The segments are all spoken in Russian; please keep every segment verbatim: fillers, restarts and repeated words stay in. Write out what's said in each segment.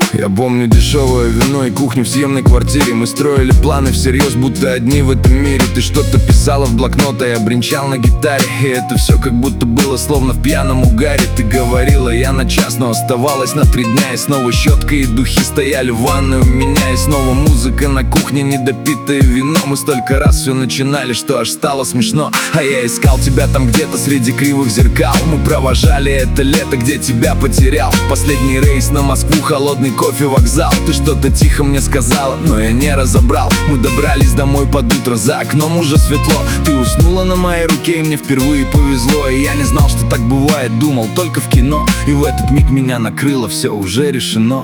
Я помню дешевое вино и кухню в съемной квартире. Мы строили планы всерьез, будто одни в этом мире. Ты что-то писала в блокнот, а я бренчал на гитаре. И это все как будто было словно в пьяном угаре. Ты говорила, я на час, но оставалась на три дня. И снова щетка и духи стояли в ванной у меня. И снова музыка на кухне, недопитое вино. Мы столько раз все начинали, что аж стало смешно. А я искал тебя там где-то среди кривых зеркал. Мы провожали это лето, где тебя потерял. Последний рейс на Москву, холодный кофе, вокзал. Ты что-то тихо мне сказала, но я не разобрал. Мы добрались домой под утро, за окном уже светло. Ты уснула на моей руке, и мне впервые повезло. И я не знал, что так бывает, думал только в кино. И в этот миг меня накрыло, все уже решено.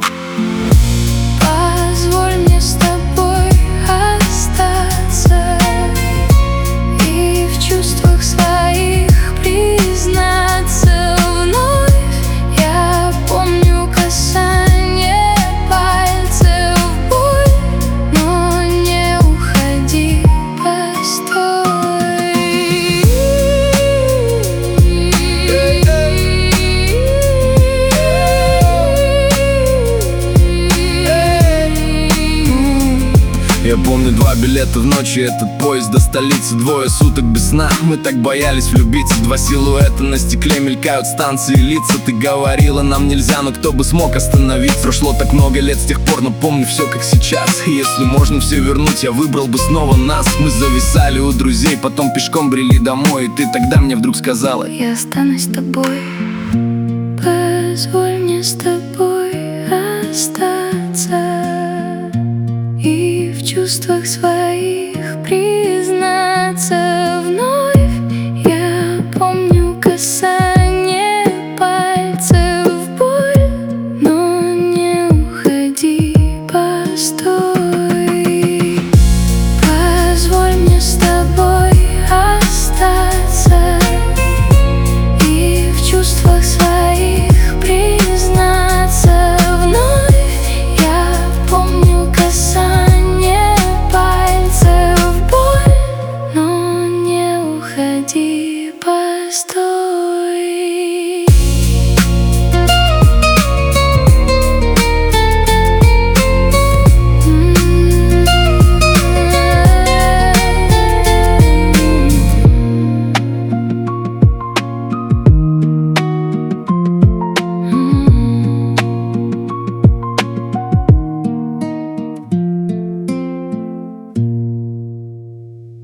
Позволь мне с тобой остаться и в чувствах своих признаться вновь. Я помню касание пальцев, боль, но не уходи, постой. Я помню два билета в ночь и этот поезд до столицы. Двое суток без сна, мы так боялись влюбиться. Два силуэта на стекле мелькают, станции лица. Ты говорила, нам нельзя, но кто бы смог остановиться. Прошло так много лет с тех пор, но помню все как сейчас. И если можно все вернуть, я выбрал бы снова нас. Мы зависали у друзей, потом пешком брели домой. И ты тогда мне вдруг сказала: я останусь с тобой. Позволь мне с тобой остаться и в чувствах своих признаться вновь. Я помню касание пальцев, боль, но не уходи, постой. Позволь мне с тобой остаться и в чувствах своих признаться вновь. Я помню касание пальцев, боль, но не уходи.